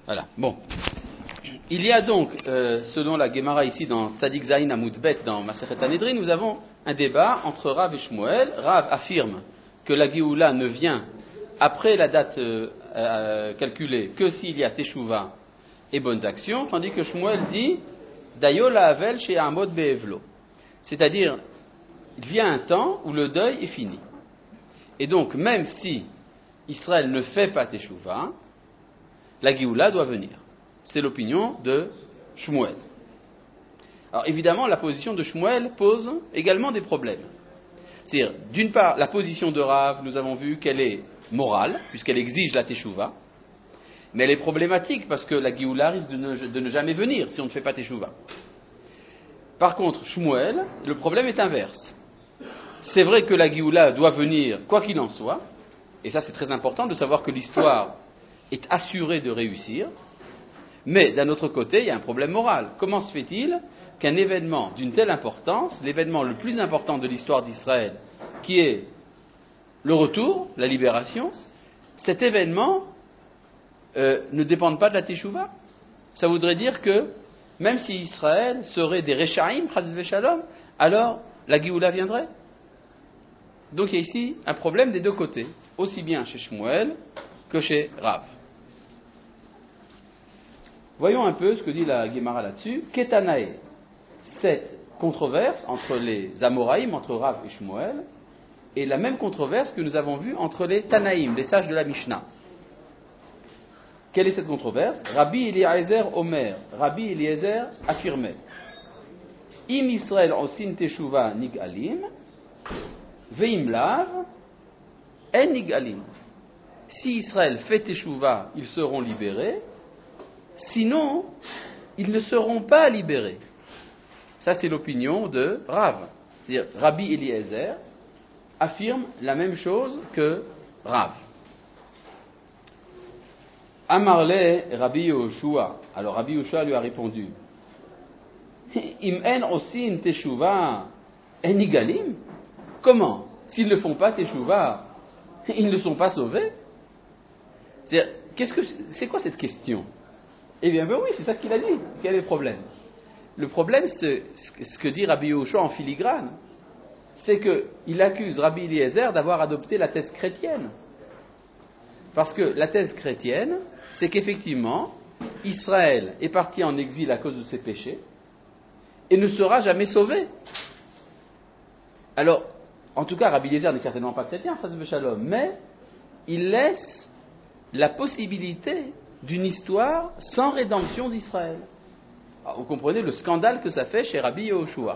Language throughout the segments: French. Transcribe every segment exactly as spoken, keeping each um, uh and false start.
Voilà, bon. Il y a donc, euh, selon la Gemara ici dans Tzadik Zayin Amud Bet, dans Masechet Sanhedrin, nous avons un débat entre Rav et Shmuel. Rav affirme que la Géoula ne vient après la date euh, euh, calculée que s'il y a Teshuvah et bonnes actions, tandis que Shmuel dit Dayo la Havel chez Amod Be'evlo. C'est-à-dire, il vient un temps où le deuil est fini. Et donc, même si Israël ne fait pas Teshuvah, la Géoula doit venir. C'est l'opinion de Shmuel. Alors évidemment, la position de Shmuel pose également des problèmes. C'est-à-dire, d'une part, la position de Rav, nous avons vu qu'elle est morale, puisqu'elle exige la Teshuvah, mais elle est problématique parce que la Géoula risque de ne, de ne jamais venir si on ne fait pas Teshuvah. Par contre, Shmuel, le problème est inverse. C'est vrai que la Géoula doit venir quoi qu'il en soit, et ça c'est très important de savoir que l'histoire est assurée de réussir, mais d'un autre côté, il y a un problème moral. Comment se fait-il qu'un événement d'une telle importance, l'événement le plus important de l'histoire d'Israël, qui est le retour, la libération, cet événement euh, ne dépende pas de la Teshuvah? Ça voudrait dire que même si Israël serait des Rechaim, Chas v'Shalom, alors la Géoula viendrait. Donc il y a ici un problème des deux côtés, aussi bien chez Shmuel que chez Rav. Voyons un peu ce que dit la Gemara là-dessus. Ketanae, cette controverse entre les Amoraïm, entre Rav et Shmuel, et la même controverse que nous avons vue entre les Tanaïm, les sages de la Mishnah. Quelle est cette controverse? Rabbi Eliezer Omer, Rabbi Eliezer affirmait Im Israël osin teshuva nigalim, veim lav en nigalim. Si Israël fait teshuva, ils seront libérés. Sinon, ils ne seront pas libérés. Ça, c'est l'opinion de Rav. C'est-à-dire, Rabbi Eliezer affirme la même chose que Rav. Amarle Rabbi Yoshua. Alors, Rabbi Yoshua lui a répondu Im en osin teshuva en igalim. Comment? S'ils ne font pas teshuva, ils ne sont pas sauvés? C'est-à-dire, qu'est-ce que, c'est quoi cette question? Eh bien, ben oui, c'est ça qu'il a dit. Quel est le problème? Le problème, c'est ce que dit Rabbi Yoshua en filigrane, c'est qu'il accuse Rabbi Eliezer d'avoir adopté la thèse chrétienne. Parce que la thèse chrétienne, c'est qu'effectivement, Israël est parti en exil à cause de ses péchés et ne sera jamais sauvé. Alors, en tout cas, Rabbi Eliezer n'est certainement pas chrétien, Chas v'Shalom, mais il laisse la possibilité d'une histoire sans rédemption d'Israël. Alors, vous comprenez le scandale que ça fait chez Rabbi Yehoshua.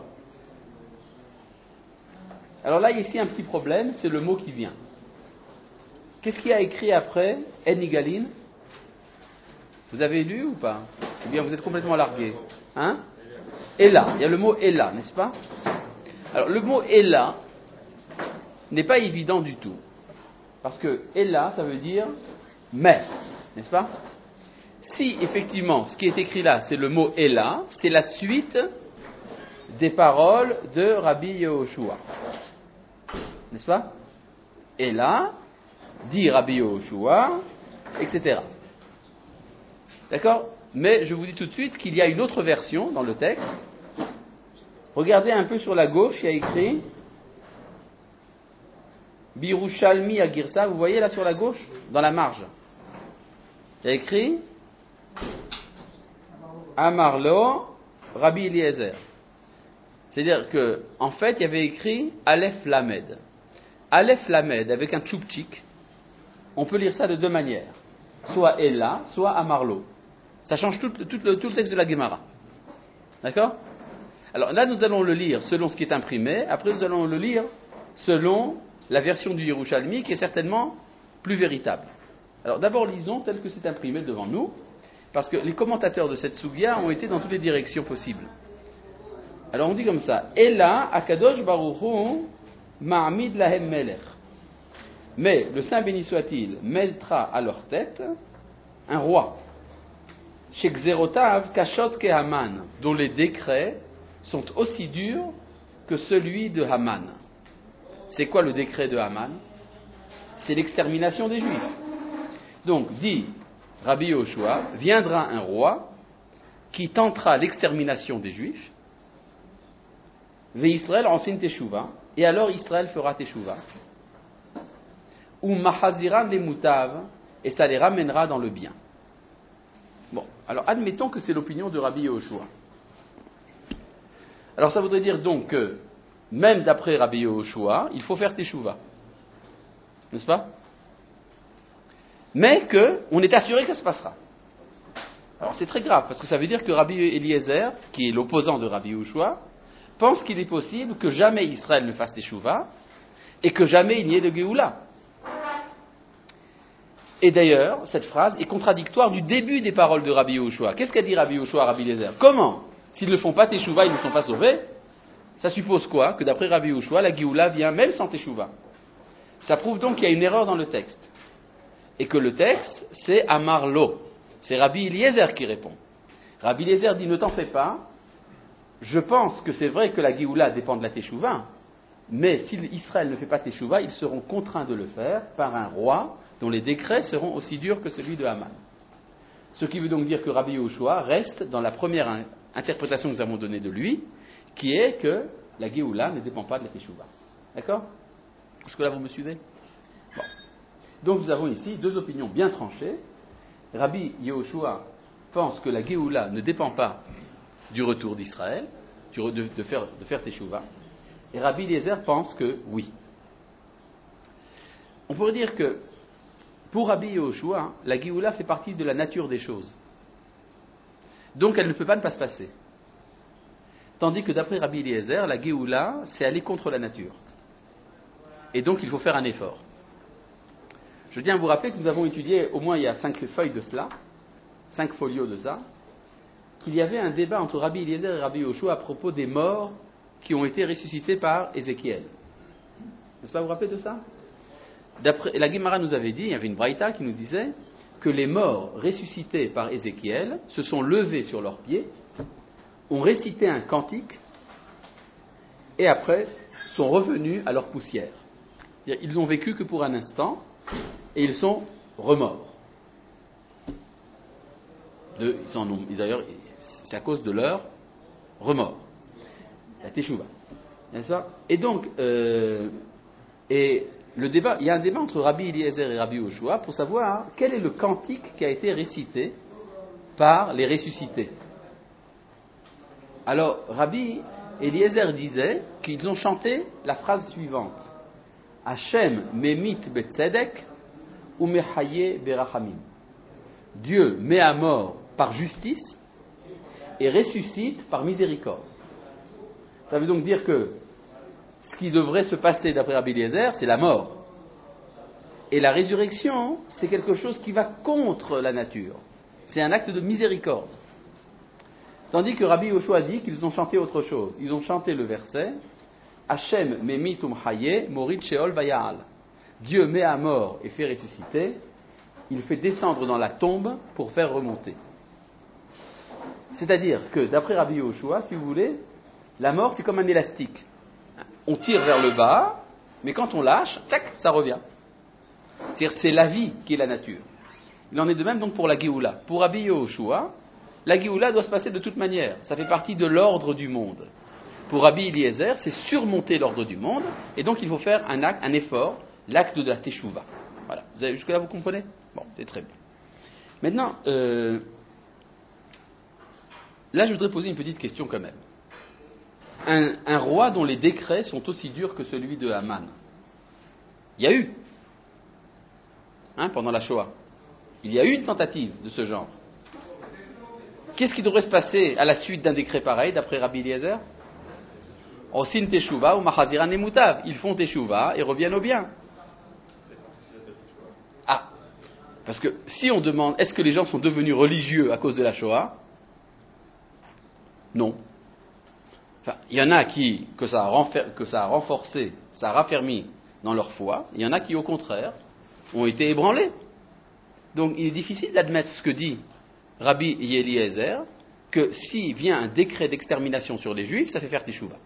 Alors là, il y a ici un petit problème, c'est le mot qui vient. Qu'est-ce qu'il y a écrit après En Nigalin? Vous avez lu ou pas? Ou bien vous êtes complètement largué? Hein? Ella, il y a le mot Ella, n'est-ce pas? Alors le mot Ella n'est pas évident du tout. Parce que Ella, ça veut dire mais, n'est-ce pas? Si effectivement ce qui est écrit là c'est le mot Ella, c'est la suite des paroles de Rabbi Yehoshua, n'est-ce pas? Ella, dit Rabbi Yehoshua, et cetera. D'accord? Mais je vous dis tout de suite qu'il y a une autre version dans le texte. Regardez un peu sur la gauche, il y a écrit Birushalmi Agirsa, vous voyez là sur la gauche, dans la marge. Il y a écrit Amarlo Rabbi Eliezer. C'est-à-dire que, en fait, il y avait écrit Aleph Lamed. Aleph Lamed avec un tchouptchik, on peut lire ça de deux manières. Soit Ella, soit Amarlo. Ça change tout, tout, le, tout le texte de la Gemara. D'accord? Alors là, nous allons le lire selon ce qui est imprimé. Après, nous allons le lire selon la version du Yerushalmi, qui est certainement plus véritable. Alors d'abord, lisons tel que c'est imprimé devant nous, parce que les commentateurs de cette Sugya ont été dans toutes les directions possibles. Alors on dit comme ça, Ella Akadosh Baruch Hu Ma'amid Lahem Melech. Mais le Saint béni soit-il mettra à leur tête un roi, Shekzerotav Kashot Ke Haman, dont les décrets sont aussi durs que celui de Haman. C'est quoi le décret de Haman? C'est l'extermination des Juifs. Donc, dit Rabbi Yehoshua, viendra un roi qui tentera l'extermination des Juifs, Ve Israël enseigne Teshuva, et alors Israël fera Teshuva, ou Mahaziran les Moutav, et ça les ramènera dans le bien. Bon, alors admettons que c'est l'opinion de Rabbi Yehoshua. Alors ça voudrait dire donc que, même d'après Rabbi Yehoshua, il faut faire Teshuva. N'est-ce pas? Mais qu'on est assuré que ça se passera. Alors c'est très grave, parce que ça veut dire que Rabbi Eliezer, qui est l'opposant de Rabbi Yehoshua, pense qu'il est possible que jamais Israël ne fasse Teshuva, et que jamais il n'y ait de Géoula. Et d'ailleurs, cette phrase est contradictoire du début des paroles de Rabbi Yehoshua. Qu'est-ce qu'a dit Rabbi Yehoshua à Rabbi Eliezer? Comment? S'ils ne font pas Teshuva, ils ne sont pas sauvés. Ça suppose quoi? Que d'après Rabbi Yehoshua, la Géoula vient même sans Teshuva. Ça prouve donc qu'il y a une erreur dans le texte. Et que le texte, c'est Amar Lo. C'est Rabbi Eliezer qui répond. Rabbi Eliezer dit, ne t'en fais pas. Je pense que c'est vrai que la Géoula dépend de la Teshuva. Mais si Israël ne fait pas Teshuva, ils seront contraints de le faire par un roi dont les décrets seront aussi durs que celui de Haman. Ce qui veut donc dire que Rabbi Yehoshua reste dans la première interprétation que nous avons donnée de lui, qui est que la Géoula ne dépend pas de la Teshuva. D'accord? Jusque-là, vous me suivez? Bon. Donc nous avons ici deux opinions bien tranchées. Rabbi Yehoshua pense que la Géoula ne dépend pas du retour d'Israël, de, de, faire, de faire Teshuva, et Rabbi Eliezer pense que oui. On pourrait dire que pour Rabbi Yehoshua, la Géoula fait partie de la nature des choses. Donc elle ne peut pas ne pas se passer. Tandis que d'après Rabbi Eliezer, la Géoula, c'est aller contre la nature. Et donc il faut faire un effort. Je tiens à vous rappeler que nous avons étudié, au moins il y a cinq feuilles de cela, cinq folios de ça, qu'il y avait un débat entre Rabbi Eliezer et Rabbi Yehoshua à propos des morts qui ont été ressuscités par Ézéchiel. N'est-ce pas, vous vous rappelez de ça? D'après, la Gemara nous avait dit, il y avait une braïta qui nous disait que les morts ressuscités par Ézéchiel se sont levés sur leurs pieds, ont récité un cantique, et après sont revenus à leur poussière. Ils n'ont vécu que pour un instant, et ils sont remords. De, ils en ont, d'ailleurs, c'est à cause de leur remords. La teshuva. N'est-ce pas? Et donc, euh, et le débat, il y a un débat entre Rabbi Eliezer et Rabbi Yehoshua pour savoir quel est le cantique qui a été récité par les ressuscités. Alors, Rabbi Eliezer disait qu'ils ont chanté la phrase suivante: Hashem memit betzedek ou mechaye berachamim. Dieu met à mort par justice et ressuscite par miséricorde. Ça veut donc dire que ce qui devrait se passer d'après Rabbi Eliezer, c'est la mort. Et la résurrection, c'est quelque chose qui va contre la nature. C'est un acte de miséricorde. Tandis que Rabbi Yehoshua dit qu'ils ont chanté autre chose. Ils ont chanté le verset Hashem memit umchaye morit sheol vayal. Dieu met à mort et fait ressusciter. Il fait descendre dans la tombe pour faire remonter. C'est-à-dire que, d'après Rabbi Yehoshua, si vous voulez, la mort c'est comme un élastique. On tire vers le bas, mais quand on lâche, tac, ça revient. C'est-à-dire c'est la vie qui est la nature. Il en est de même donc pour la Géoula. Pour Rabbi Yehoshua, la Géoula doit se passer de toute manière. Ça fait partie de l'ordre du monde. Pour Rabbi Eliezer, c'est surmonter l'ordre du monde, et donc il faut faire un acte, un effort, l'acte de la teshuva. Voilà. Vous avez, jusque-là, vous comprenez? Bon, c'est très bien. Maintenant, euh, là, je voudrais poser une petite question quand même. Un, un roi dont les décrets sont aussi durs que celui de Haman. Il y a eu, hein, pendant la Shoah, il y a eu une tentative de ce genre. Qu'est-ce qui devrait se passer à la suite d'un décret pareil, d'après Rabbi Eliezer? Osin teshuva ou machaziran emutav. Ils font teshuva et reviennent au bien. Ah, parce que si on demande, est-ce que les gens sont devenus religieux à cause de la Shoah? Non. Enfin, il y en a qui, que ça, a renfer, que ça a renforcé, ça a raffermi dans leur foi. Il y en a qui, au contraire, ont été ébranlés. Donc, il est difficile d'admettre ce que dit Rabbi Eliezer, que s'il vient un décret d'extermination sur les Juifs, ça fait faire teshuva.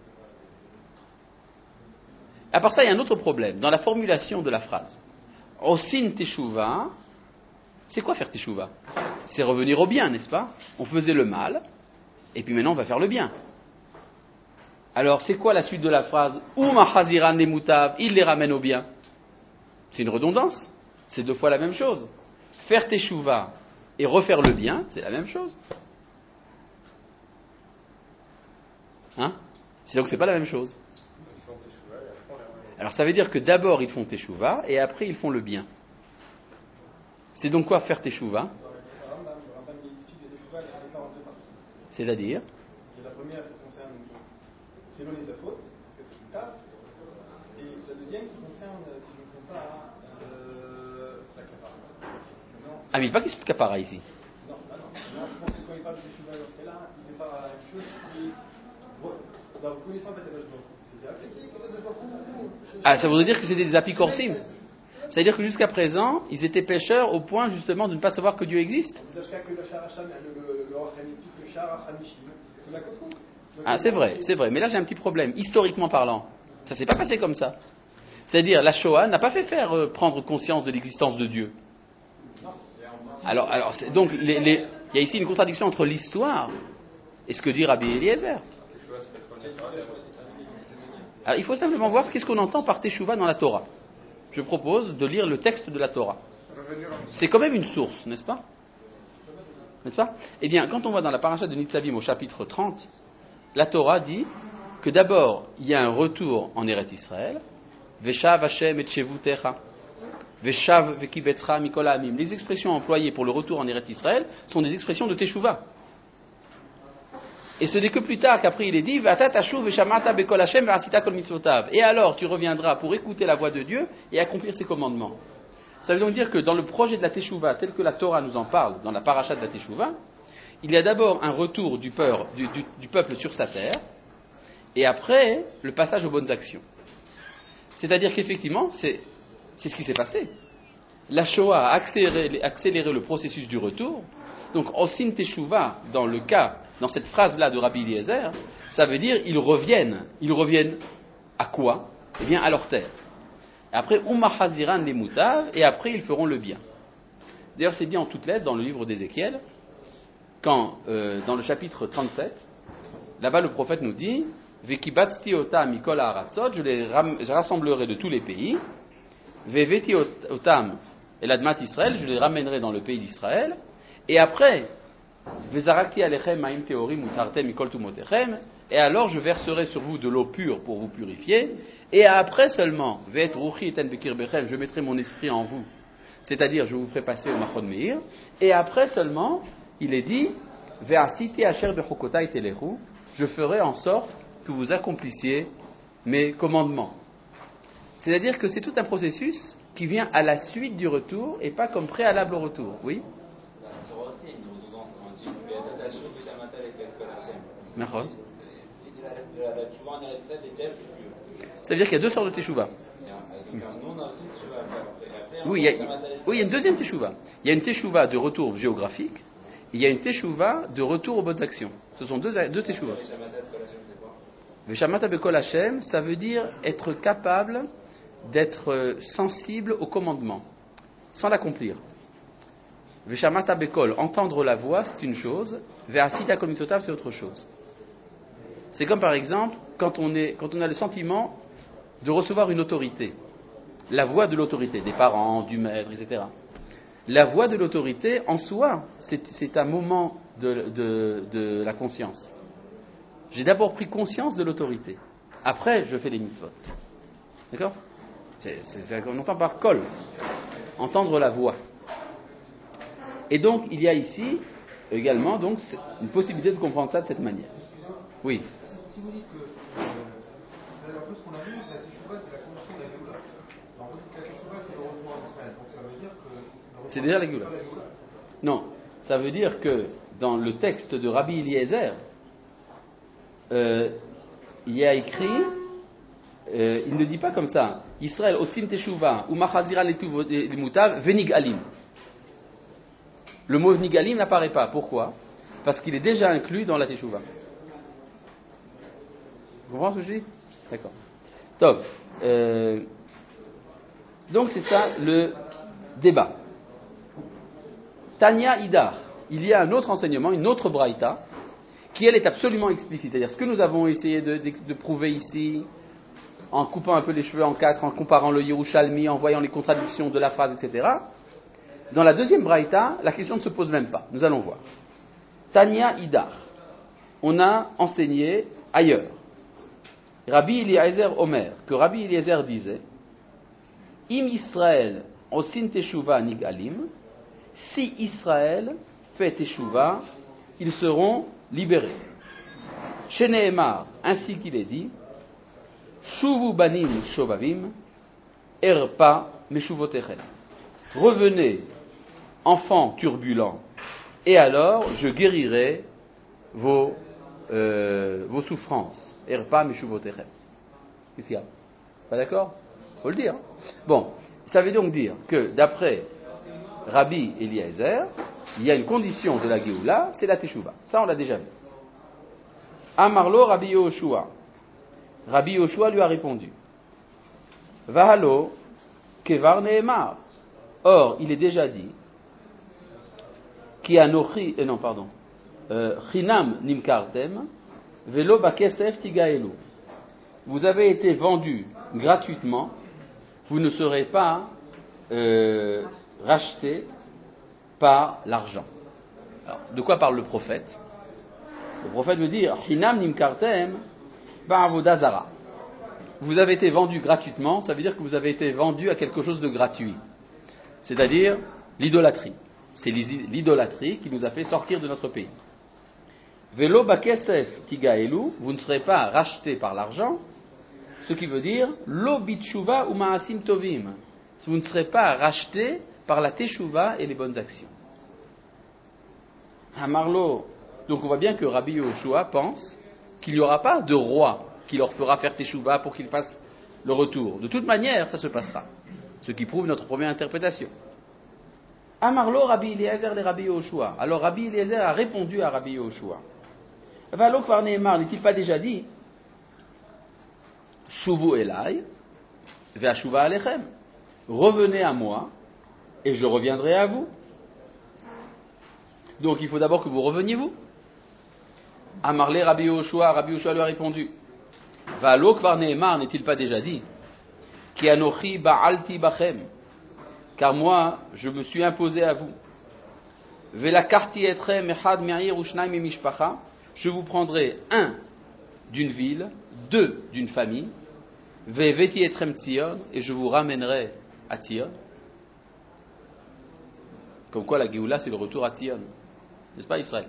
À part ça, il y a un autre problème dans la formulation de la phrase. Osin teshuva, C'est quoi faire teshuva? C'est revenir au bien, n'est-ce pas? On faisait le mal, et puis maintenant on va faire le bien. Alors c'est quoi la suite de la phrase? Uma chaziran les moutav, il les ramène au bien. C'est une redondance. C'est deux fois la même chose. Faire teshuva et refaire le bien, c'est la même chose. Hein? C'est donc c'est pas la même chose. Alors ça veut dire que d'abord ils font teshuva et après ils font le bien. C'est donc quoi faire teshuva? C'est-à-dire? La première, ça concerne s'éloigner de la faute, parce que c'est une taf. Et la deuxième qui concerne, si je ne me trompe pas, euh, la kapara. Ah mais il n'y a pas question de kapara ici. Non, bah non. non. Je pense que quand il parle de teshuva dans ce cas-là, il n'est pas une chose qui est dans la reconnaissance à Kadosh Baruch Hu. C'est accepter Kadosh Baruch Hu. Ah, ça voudrait dire que c'était des apicorsim. C'est-à-dire que jusqu'à présent, ils étaient pécheurs au point justement de ne pas savoir que Dieu existe. Ah, c'est vrai, c'est vrai. Mais là, j'ai un petit problème. Historiquement parlant, ça s'est pas passé comme ça. C'est-à-dire, la Shoah n'a pas fait faire euh, prendre conscience de l'existence de Dieu. Alors, alors c'est, donc, les, les, il y a ici une contradiction entre l'histoire et ce que dit Rabbi Eliezer. Alors, il faut simplement voir qu'est-ce qu'on entend par Teshuvah dans la Torah. Je propose de lire le texte de la Torah. C'est quand même une source, n'est-ce pas? N'est-ce pas? Eh bien, quand on va dans la paracha de Nitzavim au chapitre trente, la Torah dit que d'abord, il y a un retour en Eretz Israël. Veshav Hashem et Shevutecha. Veshav Vekibetra Mikol Ha'amim. Les expressions employées pour le retour en Eretz Israël sont des expressions de Teshuvah. Et ce n'est que plus tard qu'après il est dit Vata tashuv veshamata bekol Hashem ve'asita kol mitzvotav. Et alors tu reviendras pour écouter la voix de Dieu et accomplir ses commandements. Ça veut donc dire que dans le projet de la Teshuvah, tel que la Torah nous en parle, dans la paracha de la Teshuvah, il y a d'abord un retour du peuple, du, du, du peuple sur sa terre, et après le passage aux bonnes actions. C'est-à-dire qu'effectivement, c'est, c'est ce qui s'est passé. La Shoah a accéléré, accéléré le processus du retour. Donc, Osin Teshuvah, dans le cas, dans cette phrase-là de Rabbi Eliezer, ça veut dire ils reviennent. Ils reviennent à quoi? Eh bien, à leur terre. Après, Umma Haziran les Moutav, et après ils feront le bien. D'ailleurs, c'est dit en toutes lettres dans le livre d'Ézéchiel, quand, euh, dans le chapitre trente-sept, là-bas le prophète nous dit Vekibatsti otam mikol ha'aratzot, je les ram- je rassemblerai de tous les pays, Veveti otam eladmat Israël, je les ramènerai dans le pays d'Israël, et après, Vezarakti alechem ma'im teorim utartem mikol tumotechem, et alors je verserai sur vous de l'eau pure pour vous purifier, et après seulement, Ve'et ruchi eten bekirbechem, je mettrai mon esprit en vous, c'est-à-dire je vous ferai passer au Machon Meir, et après seulement, il est dit, Ve'asiti asher bechokotai telechu, je ferai en sorte que vous accomplissiez mes commandements. C'est-à-dire que c'est tout un processus qui vient à la suite du retour et pas comme préalable au retour. Oui? Ça veut dire qu'il y a deux sortes de teshuva. Oui, il y a, oui, il y a une deuxième teshuva. Il y a une teshuva de retour géographique, et il y a une teshuva de retour aux bonnes actions. Ce sont deux, deux teshuvas. Veshamata bekol Hashem, ça veut dire être capable d'être sensible au commandement, sans l'accomplir. Veshamata bekol, entendre la voix, c'est une chose. Ve'asita kol mitzotav, c'est autre chose. C'est comme par exemple, quand on, est, quand on a le sentiment de recevoir une autorité, la voix de l'autorité, des parents, du maître, et cetera. La voix de l'autorité, en soi, c'est, c'est un moment de, de, de la conscience. J'ai d'abord pris conscience de l'autorité. Après, je fais les mitzvot. D'accord? C'est, c'est ce qu'on entend par kol. Entendre la voix. Et donc, il y a ici également donc, une possibilité de comprendre ça de cette manière. Oui. Si vous dites que, euh, un peu ce qu'on a vu, la Teshuvah, c'est la condition de la Géoula. Alors, vous dites que la Teshuvah, c'est le retour en Israël. Donc, ça veut dire que. C'est déjà la Géoula. Non, ça veut dire que dans le texte de Rabbi Eliezer, euh, il y a écrit, euh, il ne dit pas comme ça, Israël osim Teshuvah, ou machazira lemutav, venigalim. Le mot nigalim n'apparaît pas. Pourquoi? Parce qu'il est déjà inclus dans la Teshuvah. Vous comprenez ce que je dis? D'accord. Top. Euh, donc c'est ça le débat. Tanya Idar, il y a un autre enseignement, une autre braïta, qui elle est absolument explicite. C'est-à-dire ce que nous avons essayé de, de, de prouver ici, en coupant un peu les cheveux en quatre, en comparant le Yerushalmi, en voyant les contradictions de la phrase, et cetera. Dans la deuxième braïta, la question ne se pose même pas. Nous allons voir. Tanya Idar, on a enseigné ailleurs. Rabbi Eliezer Omer, que Rabbi Eliezer disait, Im Israël osin teshuva nigalim, si Israël fait teshuva, ils seront libérés. Chez Nehemar, ainsi qu'il est dit, Shuvu banim shovavim, erpa meshuvotechem. Revenez, enfants turbulents, et alors je guérirai vos, euh, vos souffrances. Erpa meshuvotechem. Qu'est-ce qu'il y a? Pas d'accord? Faut le dire. Bon, ça veut donc dire que d'après Rabbi Eliezer, il y a une condition de la Géoula, c'est la Teshuvah. Ça, on l'a déjà vu. Amarlo Rabbi Yoshua. Rabbi Yoshua lui a répondu. Vahalo kevar neemar. Or, il est déjà dit, qui anochi, euh, non, pardon, chinam nimkartem, velo bakesef tigaelu. Vous avez été vendu gratuitement, vous ne serez pas euh, racheté par l'argent. Alors, de quoi parle le prophète? Le prophète veut dire Hinam nimkartem ba'avodazara. Vous avez été vendu gratuitement, ça veut dire que vous avez été vendu à quelque chose de gratuit. C'est-à-dire l'idolâtrie. C'est l'idolâtrie qui nous a fait sortir de notre pays. Velo bakesef tigaelu, vous ne serez pas racheté par l'argent, ce qui veut dire lo bitshuva ou ma'asim tovim. Vous ne serez pas racheté par la teshuva et les bonnes actions. Amarlo. Donc on voit bien que Rabbi Yoshua pense qu'il n'y aura pas de roi qui leur fera faire teshuva pour qu'ils fassent le retour. De toute manière, ça se passera. Ce qui prouve notre première interprétation. Amarlo Rabbi Eliezer le Rabbi Yoshua. Alors Rabbi Eliezer a répondu à Rabbi Yoshua. Valo kvar neemar, n'est-il pas déjà dit Shuvu elai ve'ashuva alechem. Revenez à moi et je reviendrai à vous. Donc il faut d'abord que vous reveniez vous. Amarle Rabbi Yoshua, Rabbi Yoshua lui a répondu. Valo kvar neemar, n'est-il pas déjà dit Ki anochi ba'alti bachem. Car moi, je me suis imposé à vous. Velakarti etrem echad me'ir ushnaim mimishpacha. Je vous prendrai un d'une ville, deux d'une famille. Veveti etrem tzion, et je vous ramènerai à Tzion. Comme quoi la Géoula, c'est le retour à Tzion. N'est-ce pas Israël?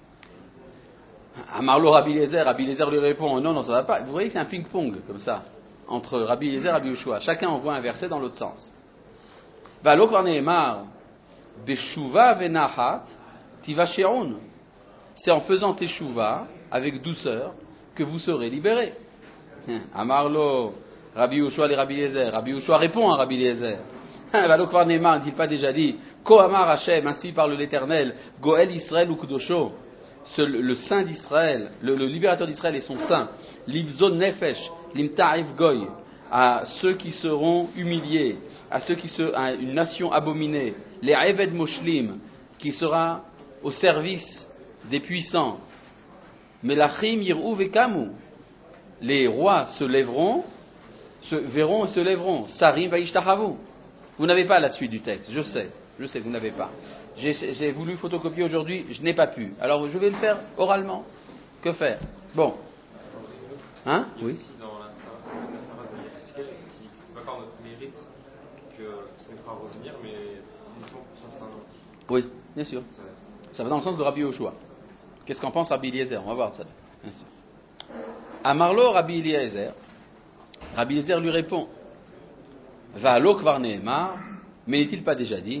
Amarlo Rabbi Eliezer, Rabbi Eliezer lui répond, non, non, ça ne va pas. Vous voyez que c'est un ping-pong, comme ça, entre Rabbi Eliezer et Rabbi Yoshua. Chacun envoie un verset dans l'autre sens. Valo kvar neemar, beshuva venahat, tivasheron. C'est en faisant teshuva, avec douceur, que vous serez libérés. Amarlo, Rabbi Yoshua et Rabbi Eliezer. Rabbi Yoshua répond à Rabbi Eliezer. Valo kvar neemar, n'a-t-il pas déjà dit, Ko amar Hashem, ainsi parle l'Éternel, Goel Israël ou Kudosho, le saint d'Israël, le, le libérateur d'Israël et son saint, Livzon Nefesh, Limta'if Goy, à ceux qui seront humiliés, à ceux qui se, à une nation abominée, les Eved Moshlim, qui sera au service des puissants, Melachim Yir'u Vekamu, les rois se lèveront, se verront et se lèveront, Sarim Vaishtachavu. Vous n'avez pas la suite du texte, je sais, je sais que vous n'avez pas. J'ai, j'ai voulu photocopier aujourd'hui, je n'ai pas pu. Alors je vais le faire oralement. Que faire? Bon. Hein? Oui. Dans la Sarah de Yézéchiel, qui c'est pas par notre mérite qu'il nous fera revenir, mais uniquement pour son saint nom. Oui, bien sûr. Ça va dans le sens de Rabbi Yoshua. Qu'est-ce qu'en pense Rabbi Eliezer? On va voir ça. Bien sûr. Amarlo Rabbi Eliezer. Rabbi Eliezer lui répond. Va'alo kvar neemar, mais n'est-il pas déjà dit?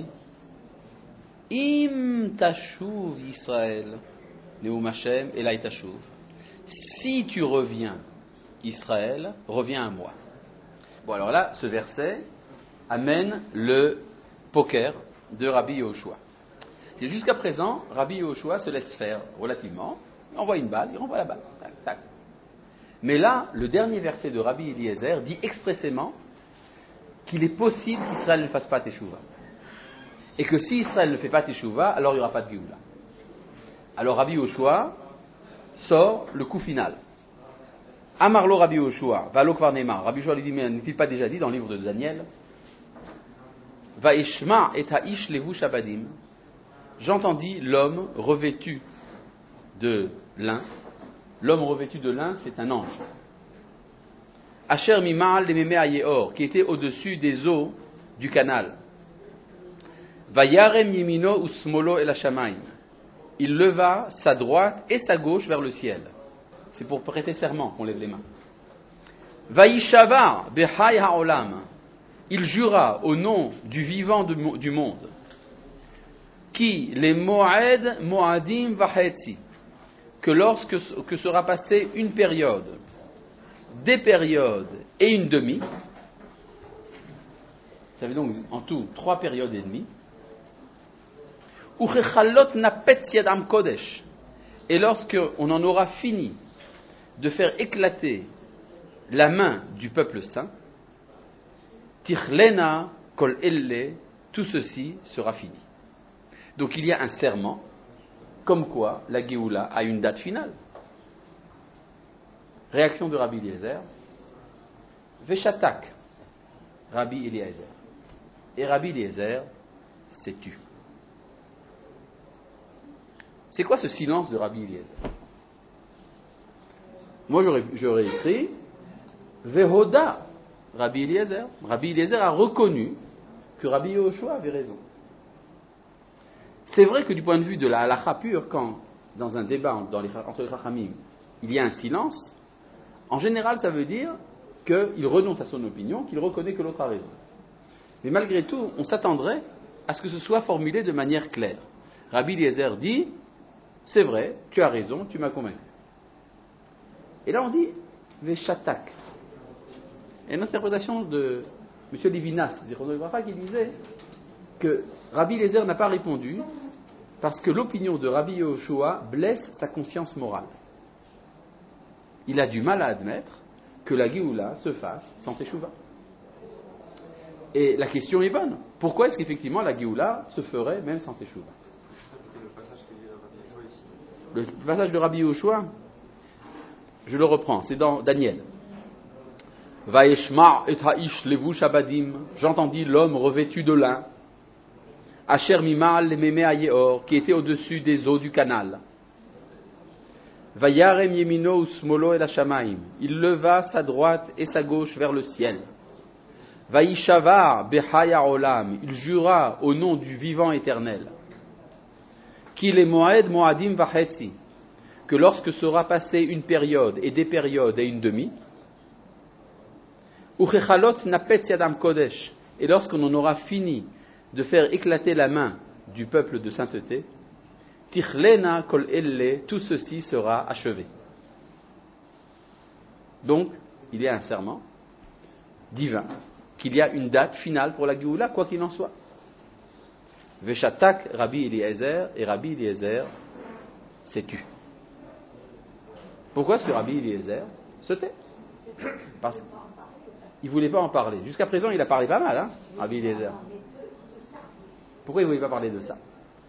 Im tashuv Israël, neum Hashem elai tashuv. Si tu reviens, Israël, reviens à moi. Bon, alors là, ce verset amène le poker de Rabbi Yoshua. C'est jusqu'à présent, Rabbi Yoshua se laisse faire relativement. Il envoie une balle, il renvoie la balle. Tac, tac. Mais là, le dernier verset de Rabbi Eliezer dit expressément qu'il est possible qu'Israël ne fasse pas Teshuvah. et que si Israël ne fait pas Teshuvah, alors il n'y aura pas de Géoula. Alors Rabbi Yoshua sort le coup final. Amarlo Rabbi Yoshua, Valo Kvar Neymar. Rabbi Yoshua lui dit, mais n'est-il pas déjà dit dans le livre de Daniel, Vaishma et Ha'ish Levush Abadim. J'entendis l'homme revêtu de lin. L'homme revêtu de lin, c'est un ange. Asher Mimal Lememe Ayeor, qui était au-dessus des eaux du canal. Vayarem Yemino Usmolo El Hashamayim. Il leva sa droite et sa gauche vers le ciel. C'est pour prêter serment qu'on lève les mains. Vaishavar Behai Haolam. Il jura au nom du vivant du monde. Qui les Moed Moadim Vahetzi. Que lorsque que sera passée une période, des périodes et une demi, ça fait donc en tout trois périodes et demie, et lorsque on en aura fini de faire éclater la main du peuple saint, tichlena kol elle, tout ceci sera fini. Donc il y a un serment, comme quoi la Géoula a une date finale. Réaction de Rabbi Eliezer, Veshatak, Rabbi Eliezer. Et Rabbi Eliezer s'est tu. C'est quoi ce silence de Rabbi Eliezer? Moi j'aurais, j'aurais écrit Vehoda, Rabbi Eliezer. Rabbi Eliezer a reconnu que Rabbi Yehoshua avait raison. C'est vrai que du point de vue de la halakha pure, quand dans un débat dans les, entre les Chachamim, il y a un silence, en général ça veut dire qu'il renonce à son opinion, qu'il reconnaît que l'autre a raison. Mais malgré tout, on s'attendrait à ce que ce soit formulé de manière claire. Rabbi Eliezer dit, c'est vrai, tu as raison, tu m'as convaincu. Et là on dit, Veshatak. Il y a une interprétation de M. Levinas, qui disait que Rabbi Eliezer n'a pas répondu parce que l'opinion de Rabbi Yehoshua blesse sa conscience morale. Il a du mal à admettre que la Géoula se fasse sans Teshuvah. Et la question est bonne. Pourquoi est-ce qu'effectivement la Géoula se ferait même sans Teshuvah? Le passage de Rabbi Yehoshua, je le reprends, c'est dans Daniel. Vaeshma et ha'ish levush abadim. J'entendis l'homme revêtu de lin. Asher mimal lememe ayeor, qui était au-dessus des eaux du canal. Vayarem yemino usmolo el hashamayim. Il leva sa droite et sa gauche vers le ciel. Vaishavar behaya olam. Il jura au nom du vivant éternel. Ki les moed moadim vahetzi. Que lorsque sera passée une période et des périodes et une demi, uchechalot napet yadam kodesh. Et lorsqu'on en aura fini de faire éclater la main du peuple de sainteté, tichlena kol elle, tout ceci sera achevé. Donc, il y a un serment divin, qu'il y a une date finale pour la Géoula, quoi qu'il en soit. Veshatak Rabbi Eliezer, et Rabbi Eliezer s'est tu. Pourquoi est-ce que Rabbi Eliezer se tait? Parce qu'il ne voulait pas en parler. Jusqu'à présent, il a parlé pas mal, hein, Rabbi Eliezer. Pourquoi il ne voulait pas parler de ça?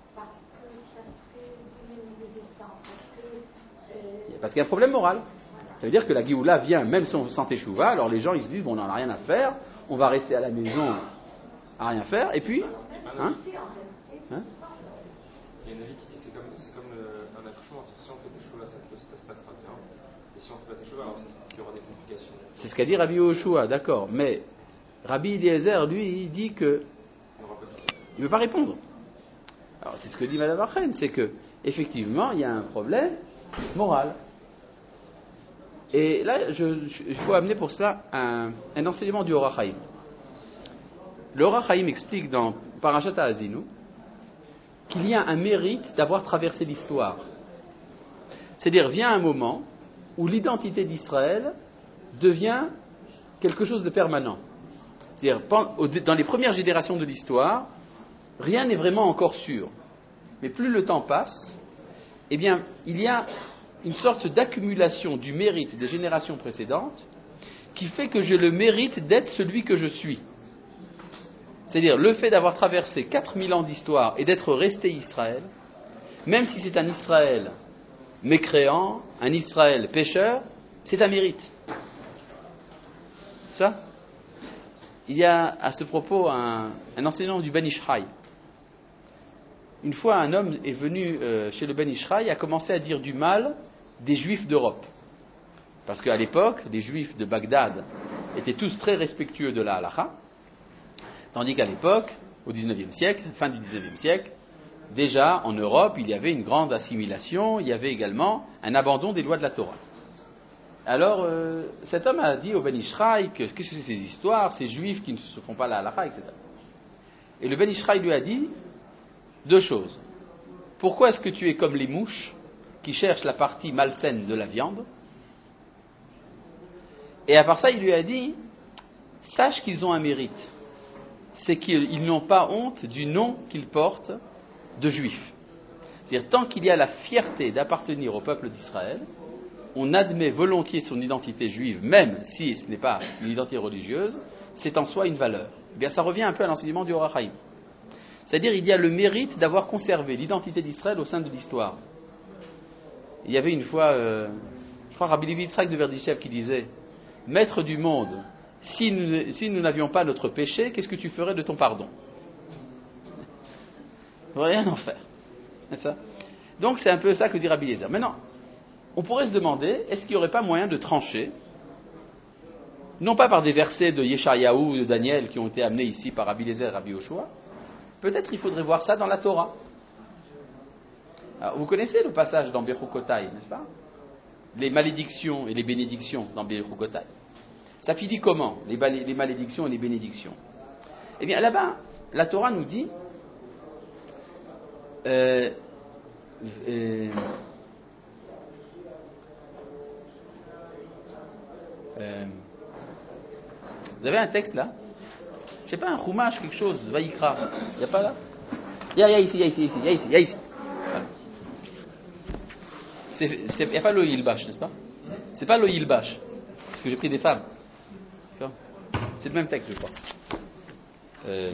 Parce qu'il y a un problème moral. Ça veut dire que la Géoula vient même sans, sans Teshuvah, alors les gens ils se disent, bon, on n'en a rien à faire, on va rester à la maison à rien faire, et puis... Hein hein Il y a une avis qui dit que c'est comme, c'est comme le, un accouchement, si on fait Teshuvah, ça, ça se passera bien, et si on ne fait pas Teshuvah, alors c'est qu'il y aura des complications. C'est ce qu'a dit Rabbi Yehoshua, d'accord, mais Rabbi Eliezer, lui, il dit que... Il ne veut pas répondre. Alors c'est ce que dit Madame Achen, c'est que effectivement il y a un problème moral. Et là, je, je, il faut amener pour cela un, un enseignement du Or HaChaim. Le Or HaChaim explique dans Parashat Ha'azinu qu'il y a un mérite d'avoir traversé l'histoire. C'est-à-dire, vient un moment où l'identité d'Israël devient quelque chose de permanent. C'est-à-dire, dans les premières générations de l'histoire, rien n'est vraiment encore sûr. Mais plus le temps passe, eh bien, il y a une sorte d'accumulation du mérite des générations précédentes qui fait que j'ai le mérite d'être celui que je suis. C'est-à-dire, le fait d'avoir traversé quatre mille ans d'histoire et d'être resté Israël, même si c'est un Israël mécréant, un Israël pécheur, c'est un mérite. Ça ? Il y a à ce propos un, un enseignant du Ben Ishraï. Une fois, un homme est venu euh, chez le Ben Ishraï et a commencé à dire du mal des Juifs d'Europe. Parce qu'à l'époque, les Juifs de Bagdad étaient tous très respectueux de la halakha, tandis qu'à l'époque, au dix-neuvième siècle, fin du dix-neuvième siècle, déjà en Europe, il y avait une grande assimilation, il y avait également un abandon des lois de la Torah. Alors, euh, cet homme a dit au Ben Ishraï que qu'est-ce que c'est ces histoires, ces Juifs qui ne se font pas la halakha, et cetera. Et le Ben Ishraï lui a dit deux choses. Pourquoi est-ce que tu es comme les mouches qui cherchent la partie malsaine de la viande ? Et à part ça, il lui a dit, sache qu'ils ont un mérite. C'est qu'ils n'ont pas honte du nom qu'ils portent de juifs. C'est-à-dire, tant qu'il y a la fierté d'appartenir au peuple d'Israël, on admet volontiers son identité juive, même si ce n'est pas une identité religieuse, c'est en soi une valeur. Eh bien, ça revient un peu à l'enseignement du Or HaChaim. C'est-à-dire, il y a le mérite d'avoir conservé l'identité d'Israël au sein de l'histoire. Il y avait une fois, euh, je crois, Rabbi Levi Yitzhak de Verdichev qui disait, Maître du monde, si nous, si nous n'avions pas notre péché, qu'est-ce que tu ferais de ton pardon ? Rien en faire. C'est ça ? Donc c'est un peu ça que dit Rabbi Eliezer. Maintenant, on pourrait se demander, est-ce qu'il n'y aurait pas moyen de trancher, non pas par des versets de Yeshayahu ou de Daniel qui ont été amenés ici par Rabbi Eliezer et Rabbi Yoshua, peut-être il faudrait voir ça dans la Torah. Alors, vous connaissez le passage dans Bechukotai, n'est-ce pas ? Les malédictions et les bénédictions dans Bechukotai. Ça finit comment, les, balé- les malédictions et les bénédictions ? Eh bien, là-bas, la Torah nous dit euh, euh, euh, vous avez un texte là ? Je sais pas, un chumash, quelque chose, Vaïkra. Il n'y a pas là ? Il y a, il y a ici, il y a ici, il y a ici, il y a ici. Il n'y a pas le Yilbash, n'est-ce pas ? C'est pas le Yilbash, parce que j'ai pris des femmes. C'est le même texte, je crois. Euh...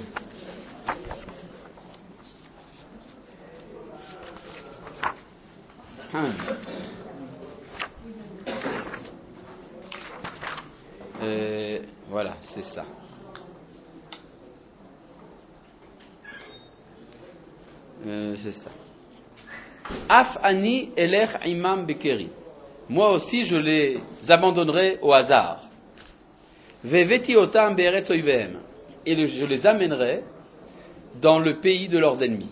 Hum. Euh, voilà, c'est ça. Euh, c'est ça. Af ani elech imam bekeri. Moi aussi, je les abandonnerai au hasard. Veveti otam be'eretz oivehem. Et je les amènerai dans le pays de leurs ennemis.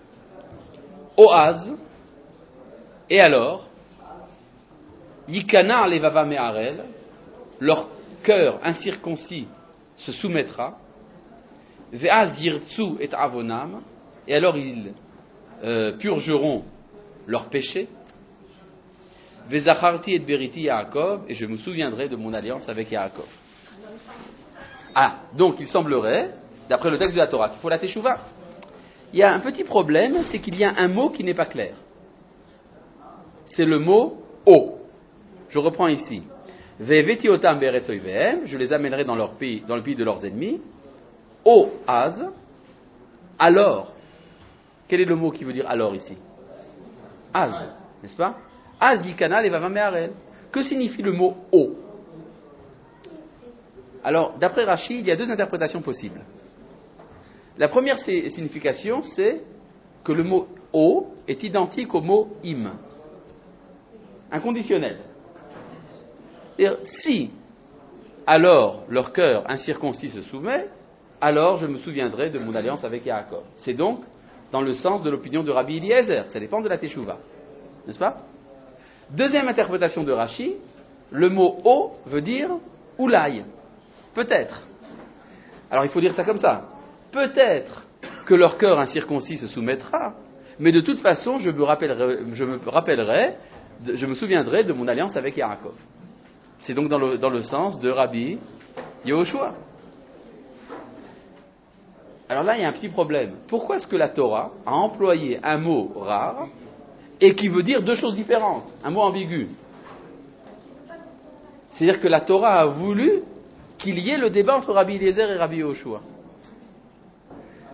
Oaz. Et alors, Yikana levava me'arel. Leur cœur incirconcis se soumettra. Ve'az yirtzu et avonam. Et alors ils euh, purgeront leurs péchés. Ve'zacharti et beriti Yaakov. Et je me souviendrai de mon alliance avec Yaakov. Ah, donc il semblerait, d'après le texte de la Torah, qu'il faut la teshuva. Il y a un petit problème, c'est qu'il y a un mot qui n'est pas clair. C'est le mot « o ». Je reprends ici. « Ve'veti otam be'eretz oivehem » je les amènerai dans, leur pays, dans le pays de leurs ennemis. « O az » alors. Quel est le mot qui veut dire « alors » ici ? « Az », n'est-ce pas ? « Az yikana levava me'arel » Que signifie le mot « o » ? Alors, d'après Rashi, il y a deux interprétations possibles. La première signification, c'est que le mot « o » est identique au mot « im ». Inconditionnel. C'est-à-dire, si, alors, leur cœur incirconcis se soumet, alors je me souviendrai de mon alliance avec Yaakov. C'est donc dans le sens de l'opinion de Rabbi Eliezer. Ça dépend de la teshuva. N'est-ce pas ? Deuxième interprétation de Rashi, le mot « o » veut dire « oulaï ». Peut-être. Alors il faut dire ça comme ça. Peut-être que leur cœur incirconcis se soumettra, mais de toute façon, je me rappellerai, je me, rappellerai, je me souviendrai de mon alliance avec Yaakov. C'est donc dans le, dans le sens de Rabbi Yehoshua. Alors là, il y a un petit problème. Pourquoi est-ce que la Torah a employé un mot rare et qui veut dire deux choses différentes, un mot ambigu ? C'est-à-dire que la Torah a voulu qu'il y ait le débat entre Rabbi Eliezer et Rabbi Yehoshua.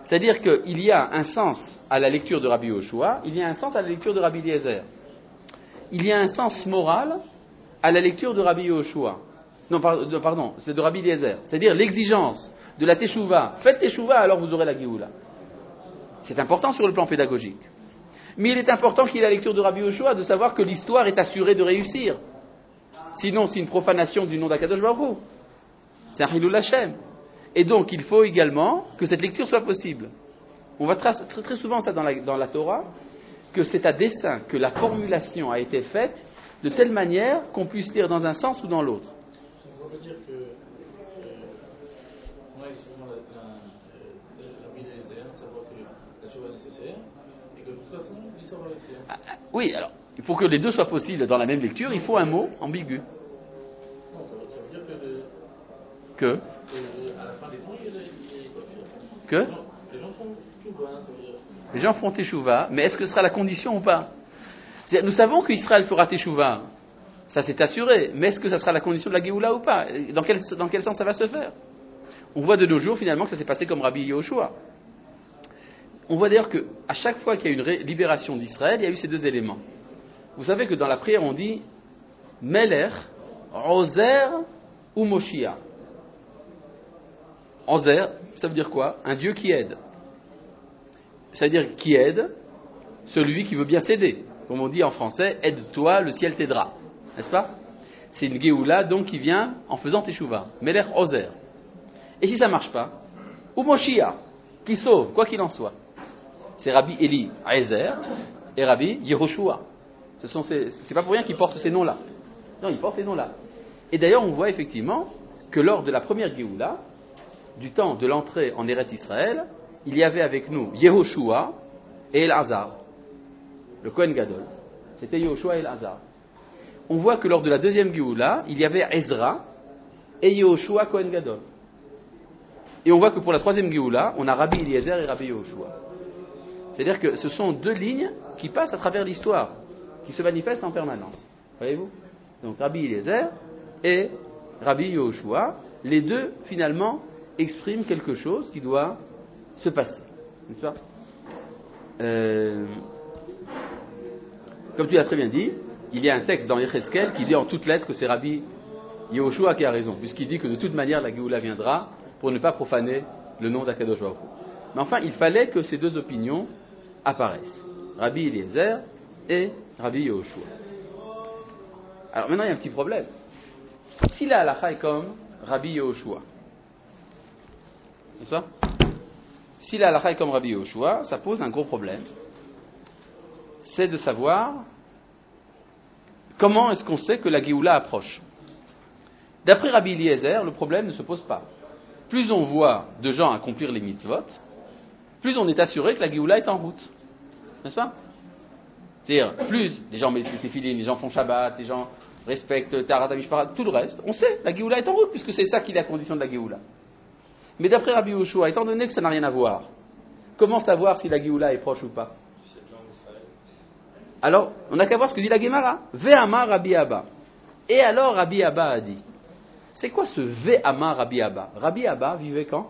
C'est-à-dire qu'il y a un sens à la lecture de Rabbi Yoshua, il y a un sens à la lecture de Rabbi Eliezer. Il y a un sens moral à la lecture de Rabbi Yoshua. Non, pardon, c'est de Rabbi Eliezer. C'est-à-dire l'exigence de la Teshuvah. Faites Teshuvah, alors vous aurez la Géoula. C'est important sur le plan pédagogique. Mais il est important qu'il y ait la lecture de Rabbi Yoshua, de savoir que l'histoire est assurée de réussir. Sinon, c'est une profanation du nom d'Akadosh Baruch Hu. C'est un Hilul Hashem. Et donc, il faut également que cette lecture soit possible. On voit très, très, très souvent ça dans la, dans la Torah, que c'est à dessein que la formulation a été faite de telle manière qu'on puisse lire dans un sens ou dans l'autre. On veut dire que euh, on a ici la, la, la Bible des airs, savoir que la chose est nécessaire, et que de toute façon, l'histoire va réussir. Ah, ah, oui, alors, pour que les deux soient possibles dans la même lecture, il faut un mot ambigu. Non, ça, veut, ça veut dire que... De, que que à la fin des temps, il y a des... Que Les gens font tchouva, ça veut dire... Les gens feront teshuva, mais est-ce que ce sera la condition ou pas? C'est-à-dire, nous savons qu'Israël fera teshuva, ça c'est assuré, mais est-ce que ça sera la condition de la Géoula ou pas? Dans quel, dans quel sens ça va se faire? On voit de nos jours finalement que ça s'est passé comme Rabbi Yoshua. On voit d'ailleurs qu'à chaque fois qu'il y a une ré- libération d'Israël, il y a eu ces deux éléments. Vous savez que dans la prière on dit Melech, Ozer ou Moshiach. Ozer, ça veut dire quoi? Un Dieu qui aide. C'est-à-dire qui aide celui qui veut bien s'aider. Comme on dit en français, aide-toi, le ciel t'aidera. N'est-ce pas? C'est une Géoula donc qui vient en faisant teshuva. Melech Ozer. Et si ça ne marche pas, ou Moshiach, qui sauve, quoi qu'il en soit. C'est Rabbi Eli Ezer et Rabbi Yehoshua. Ce sont ces, c'est pas pour rien qu'ils portent ces noms-là. Non, ils portent ces noms-là. Et d'ailleurs, on voit effectivement que lors de la première Géoula, du temps de l'entrée en Eretz Israël, il y avait avec nous Yehoshua et El-Hazar, le Kohen Gadol. C'était Yehoshua et El-Hazar. On voit que lors de la deuxième Géoula, il y avait Ezra et Yehoshua Kohen Gadol. Et on voit que pour la troisième Géoula, on a Rabbi Eliezer et Rabbi Yehoshua. C'est-à-dire que ce sont deux lignes qui passent à travers l'histoire, qui se manifestent en permanence. Voyez-vous? Donc Rabbi Eliezer et Rabbi Yehoshua, les deux finalement expriment quelque chose qui doit se passer. N'est-ce pas? euh, Comme tu l'as très bien dit, il y a un texte dans Yecheskel qui dit en toutes lettres que c'est Rabbi Yehoshua qui a raison, puisqu'il dit que de toute manière la Géoula viendra pour ne pas profaner le nom d'Akadosh Baruch Hu. Mais enfin, il fallait que ces deux opinions apparaissent. Rabbi Eliezer et Rabbi Yehoshua. Alors maintenant, il y a un petit problème. Si la halakha est comme Rabbi Yehoshua, n'est-ce pas? Si la halakha est comme Rabbi Yehoshua, ça pose un gros problème. C'est de savoir comment est-ce qu'on sait que la Géoula approche. D'après Rabbi Eliezer, le problème ne se pose pas. Plus on voit de gens accomplir les mitzvot, plus on est assuré que la Géoula est en route. N'est-ce pas? C'est-à-dire, plus les gens mettent les filines, les gens font Shabbat, les gens respectent Taharat HaMishpacha, tout le reste, on sait, la Géoula est en route, puisque c'est ça qui est la condition de la Géoula. Mais d'après Rabbi Yehoshua, étant donné que ça n'a rien à voir, comment savoir si la Géoula est proche ou pas? Alors, on n'a qu'à voir ce que dit la Gemara. Ve'ama Rabbi Abba. Et alors Rabbi Abba a dit. C'est quoi ce Ve'ama Rabbi Abba? Rabbi Abba vivait quand?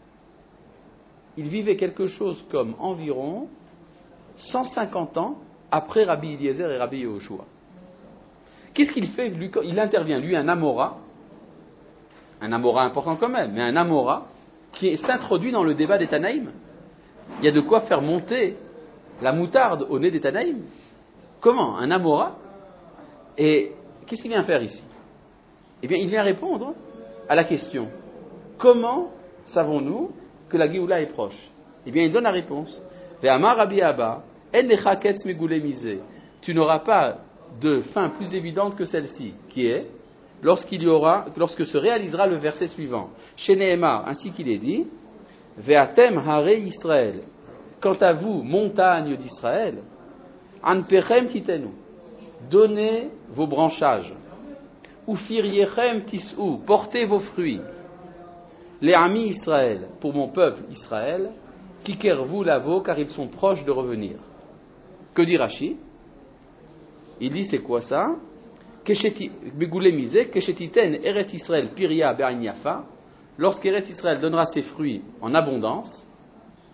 Il vivait quelque chose comme environ cent cinquante ans après Rabbi Eliezer et Rabbi Yehoshua. Qu'est-ce qu'il fait lui? Il intervient, lui, un Amora, un Amora important quand même, mais un Amora qui s'introduit dans le débat des Tanaïm. Il y a de quoi faire monter la moutarde au nez des Tanaïm. Comment? Un Amora? Et qu'est-ce qu'il vient faire ici? Eh bien, il vient répondre à la question comment savons-nous que la Géoula est proche? Eh bien, il donne la réponse. Ve'amar Rabbi Abba, en lecha ketz megule miseh. Tu n'auras pas de fin plus évidente que celle-ci, qui est lorsqu'il y aura, lorsque se réalisera le verset suivant. Chez Nehemar, ainsi qu'il est dit, Ve'atem hare Israël. Quant à vous, montagne d'Israël, Anpechem titenu, donnez vos branchages. Ufiriechem tis'u, portez vos fruits. Les amis Israël, pour mon peuple Israël, kikervu lavo, car ils sont proches de revenir. Que dit Rashi? Il dit c'est quoi ça? Begoulemisé, keshetiten eret Israël piria be'ain yafa, lorsqu'Eret Israël donnera ses fruits en abondance,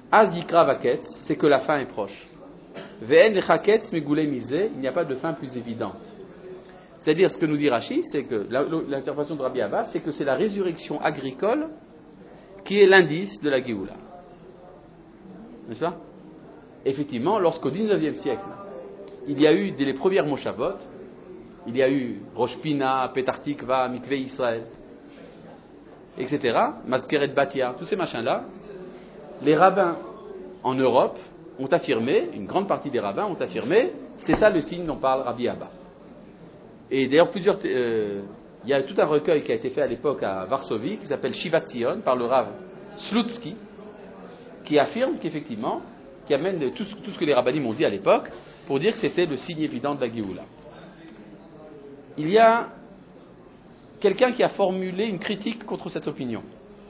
Azikra Vaket, c'est que la fin est proche. Ve'en lechaketz megoulei misé, il n'y a pas de fin plus évidente. C'est-à-dire, ce que nous dit Rashi, c'est que l'interprétation de Rabbi Abba, c'est que c'est la résurrection agricole qui est l'indice de la Géoula. N'est-ce pas? Effectivement, lorsqu'au dix-neuvième siècle, il y a eu, dès les premières Moshavot, il y a eu Rosh Pina, Petar Tikva, Mikveh Israël, et cetera, Maskeret Batia, tous ces machins-là, les rabbins en Europe ont affirmé, une grande partie des rabbins ont affirmé, c'est ça le signe dont parle Rabbi Abba. Et d'ailleurs, plusieurs, euh, il y a tout un recueil qui a été fait à l'époque à Varsovie, qui s'appelle Shivat Zion, par le Rav Slutsky, qui affirme qu'effectivement, qui amène tout ce, tout ce que les rabbinim ont dit à l'époque, pour dire que c'était le signe évident de la Géoula. Il y a quelqu'un qui a formulé une critique contre cette opinion.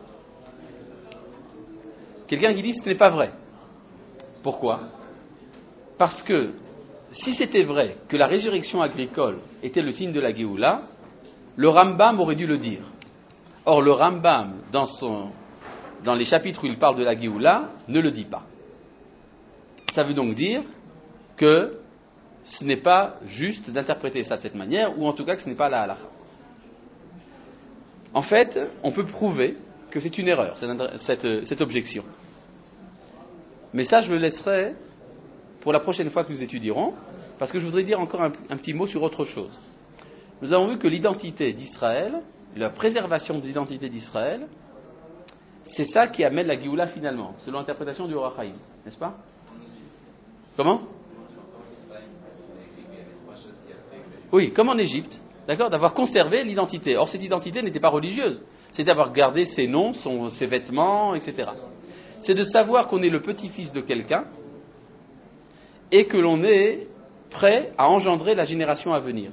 Quelqu'un qui dit que ce n'est pas vrai. Pourquoi? Parce que si c'était vrai que la résurrection agricole était le signe de la Géoula, le Rambam aurait dû le dire. Or, le Rambam, dans, son, dans les chapitres où il parle de la Géoula, ne le dit pas. Ça veut donc dire que ce n'est pas juste d'interpréter ça de cette manière, ou en tout cas que ce n'est pas la halakha. En fait, on peut prouver que c'est une erreur, cette, cette, cette objection. Mais ça, je le laisserai pour la prochaine fois que nous étudierons, parce que je voudrais dire encore un, un petit mot sur autre chose. Nous avons vu que l'identité d'Israël, la préservation de l'identité d'Israël, c'est ça qui amène la Géoula finalement, selon l'interprétation du Or HaChaim, n'est-ce pas? Comment? Oui, comme en Égypte, d'accord, d'avoir conservé l'identité. Or, cette identité n'était pas religieuse, c'est d'avoir gardé ses noms, son, ses vêtements, et cetera. C'est de savoir qu'on est le petit-fils de quelqu'un et que l'on est prêt à engendrer la génération à venir.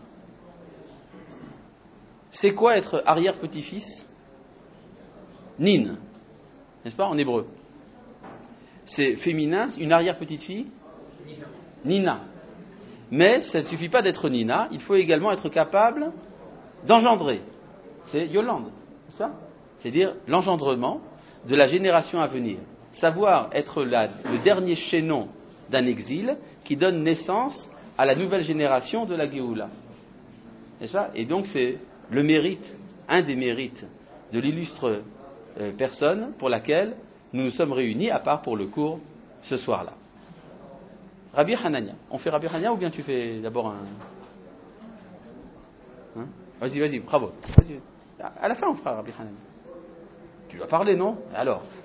C'est quoi être arrière-petit-fils? Nin, n'est-ce pas, en hébreu? C'est féminin, une arrière-petite-fille? Nina. Nina. Mais ça ne suffit pas d'être Nina, il faut également être capable d'engendrer. C'est Yolande, n'est-ce pas? C'est-à-dire l'engendrement de la génération à venir. Savoir être la, le dernier chaînon d'un exil qui donne naissance à la nouvelle génération de la Géoula. N'est-ce pas? Et donc c'est le mérite, un des mérites de l'illustre euh, personne pour laquelle nous nous sommes réunis, à part pour le cours ce soir-là. Rabbi Hanania. On fait Rabbi Hanania ou bien tu fais d'abord un... Hein? Vas-y, vas-y, bravo. Vas-y. À la fin on fera Rabbi Hanania. Tu dois parler, non? Alors